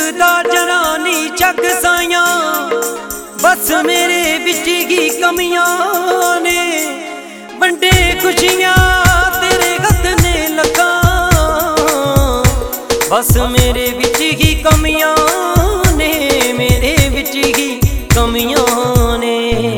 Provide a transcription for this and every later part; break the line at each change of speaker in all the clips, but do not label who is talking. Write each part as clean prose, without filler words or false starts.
दिसदा जरा नी चक साइयां, बस मेरे बिच ही कमियां ने। वंडे खुशियां तेरे हथ ने लगा, बस मेरे बिच ही कमियां ने, मेरे बिच ही कमियां ने।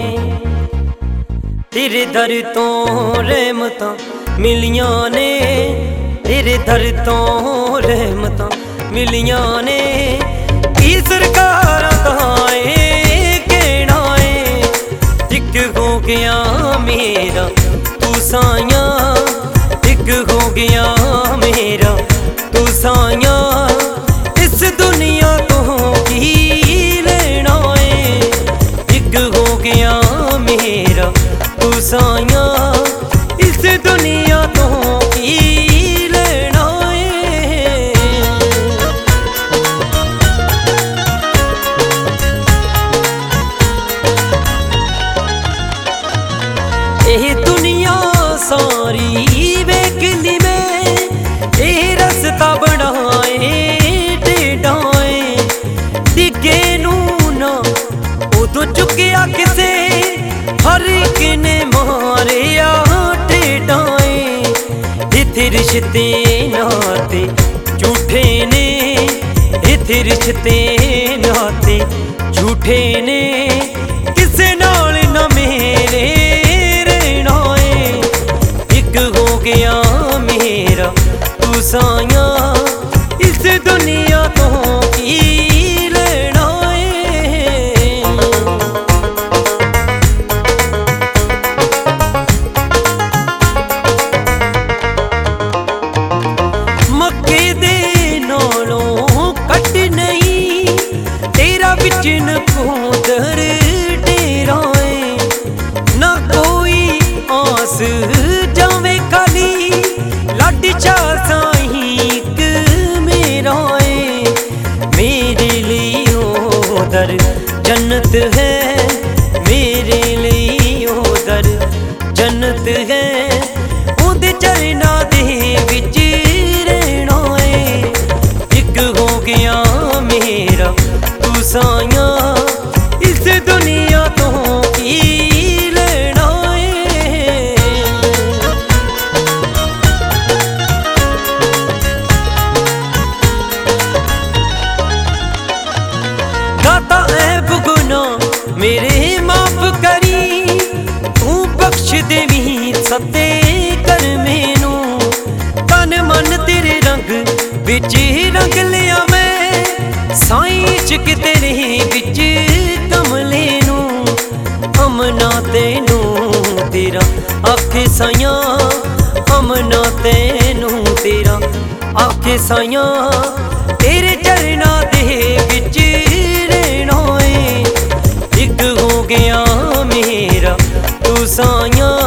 तेरे दर तो रहमतां मिलियां ने, तेरे दर तो रहमतां मिलियां ने। की सरकारां दा कहना है, इक हो गया मेरा तू साइयां, इक हो गया मेरा तू साइयां। इस दुनिया तो की लेना है, इक हो गया मेरा तू साइयां। इस दुनिया तो की लेना है। ये दुनिया सारी वेखनी में, ये रस्ता बनाए टेढ़ाए। डिगे नू ना उदों चुकिया किसे, हर एक ने मारिया टेढ़ाए। इत्थे रिश्ते नाते झूठे ने, इत्थे रिश्ते नाते झूठे ने। किसे नाल ना मेरे रहना है, इक हो गया मेरा तू साइयां। इस दुनिया तो की लेना है। मक्के दे नालों कट नहीं, तेरा बिच नकोदर डेरा है। ना कोई आस जावे खाली, लाडी चा साईं मेरा है। मेरे लिए उधर जन्नत है, मेरे लिए उधर जन्नत है। उहदे चरना दे विच रहना है, इक हो गया मेरा तू साइयां। इस दुनिया तो की लेना है। दाता ऐब गुनाह मेरे माफ करी, तू बख्श देवी सत्ते कर मैनू। तन मन तेरे रंग बिच रंग लिया मैं, साईं इश्क तेरे बिच कमले नू। अमना तेनू तेरा आखे साइयां, अमना तेनू तेरा आखे साइयां। तेरे चरना दे बिच रहना है, इक हो गया मेरा तू साइयां।